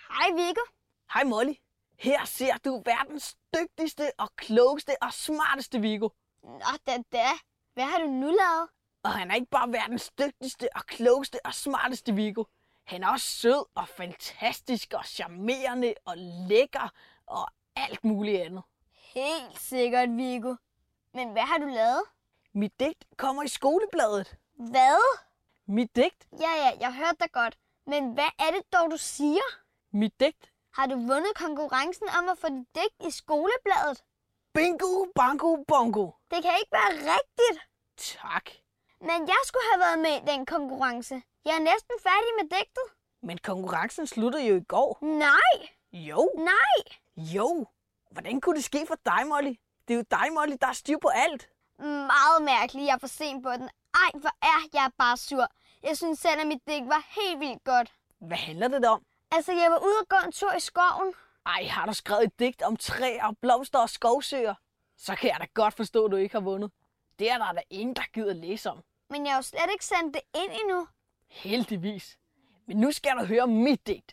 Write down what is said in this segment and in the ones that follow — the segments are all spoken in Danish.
Hej Viggo. Hej Molly. Her ser du verdens dygtigste og klogeste og smarteste Viggo. Nå da. Hvad har du nu lavet? Og han er ikke bare verdens dygtigste og klogeste og smarteste Viggo. Han er også sød og fantastisk og charmerende og lækker og alt muligt andet. Helt sikkert, Viggo. Men hvad har du lavet? Mit digt kommer i skolebladet. Hvad? Mit digt? Ja, jeg hørte dig godt. Men hvad er det dog, du siger? Mit digt? Har du vundet konkurrencen om at få dit digt i skolebladet? Bingo, bango, bongo. Det kan ikke være rigtigt. Tak. Men jeg skulle have været med i den konkurrence. Jeg er næsten færdig med digtet. Men konkurrencen sluttede jo i går. Nej. Jo. Nej. Jo. Hvordan kunne det ske for dig, Molly? Det er jo dig, Molly, der er styr på alt. Meget mærkeligt, jeg er for sent på den. Ej, hvor er jeg bare sur. Jeg synes selv, at mit digt var helt vildt godt. Hvad handler det om? Altså, jeg var ude og gå en tur i skoven. Ej, har du skrevet et digt om træer, blomster og skovsøer? Så kan jeg da godt forstå, at du ikke har vundet. Det er der da ingen, der gider læse om. Men jeg har jo slet ikke sendt det ind endnu. Heldigvis. Men nu skal du høre mit digt.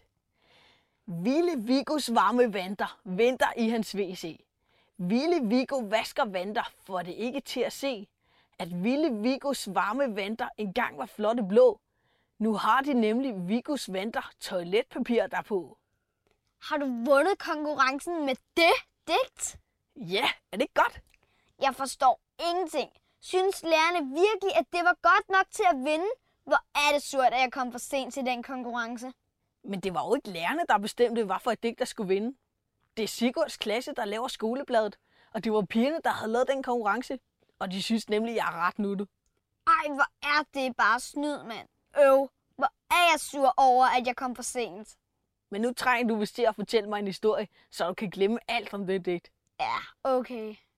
Vilde Viggos varme vanter venter i hans WC. Vilde Viggo vasker vanter, for det ikke til at se, at Vilde Viggos varme vanter engang var flotte blå. Nu har de nemlig Viggos vanter toiletpapir derpå. Har du vundet konkurrencen med det digt? Ja, er det ikke godt? Jeg forstår ingenting. Synes lærerne virkelig, at det var godt nok til at vinde? Hvor er det surt, at jeg kom for sent til den konkurrence. Men det var jo ikke lærerne, der bestemte, hvad for et digt, der skulle vinde. Det er Sigurds klasse, der laver skolebladet, og det var pigerne, der havde lavet den konkurrence. Og de synes nemlig, jeg er ret nuttet. Ej, hvor er det bare snyd, mand. Hvor er jeg sur over, at jeg kom for sent. Men nu trænger du vist til at fortælle mig en historie, så du kan glemme alt om det digt. Ja, okay.